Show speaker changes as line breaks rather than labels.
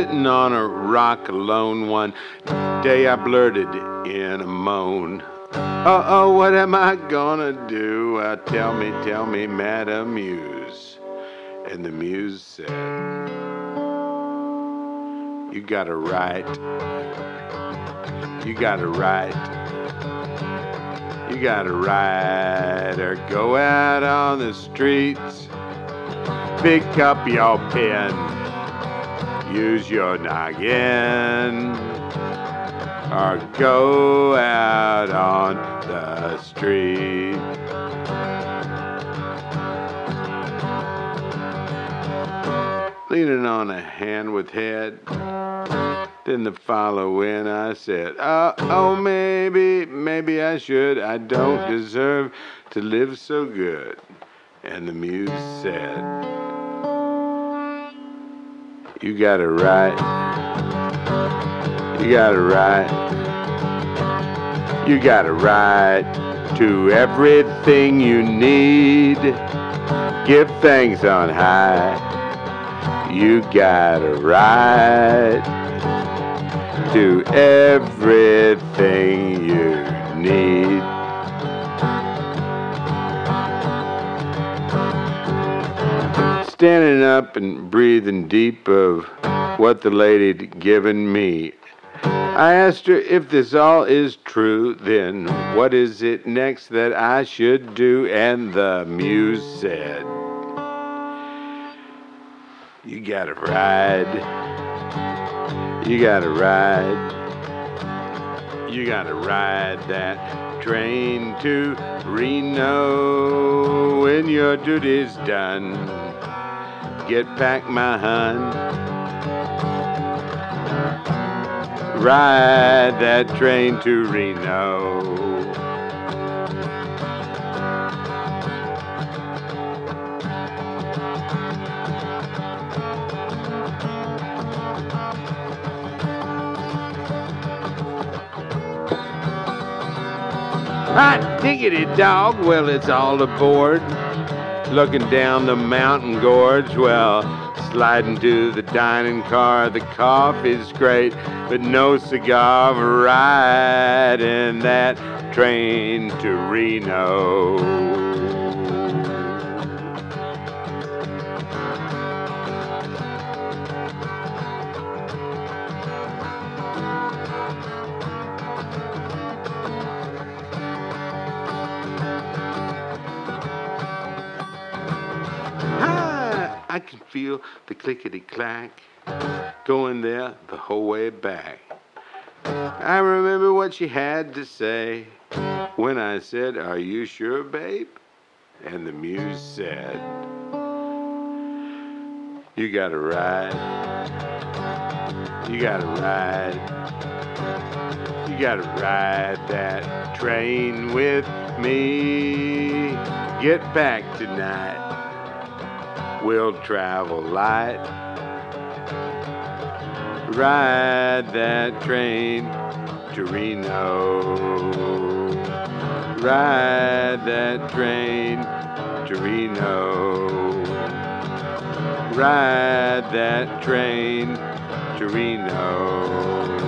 sitting on a rock alone one day I blurted in a moan. Oh, what am I gonna do? Tell me, Madam Muse. And the Muse said, you gotta write. You gotta write. You gotta write or go out on the streets. Pick up your pen. Use your noggin. Or go out on the street. Leaning on a hand with head. Then the following I said, oh, maybe I should. I don't deserve to live so good. And the Muse said, you gotta write. You gotta write. You gotta write to everything you need. Give thanks on high. You gotta write to everything you need. Standing up and breathing deep of what the lady'd given me, I asked her if this all is true, then what is it next that I should do? And the Muse said, you gotta ride. You gotta ride. You gotta ride that train to Reno. When your duty's done, get back, my hun. Ride that train to Reno. Hot diggity dog, well, it's all aboard. Looking down the mountain gorge, well, sliding to the dining car. The coffee's great, but no cigar. Riding that train to Reno. I can feel the clickety-clack going there the whole way back. I remember what she had to say when I said, are you sure, babe? And the Muse said, you gotta ride. You gotta ride. You gotta ride that train with me. Get back tonight. We'll travel light. Ride that train to Reno. Ride that train to Reno. Ride that train to Reno.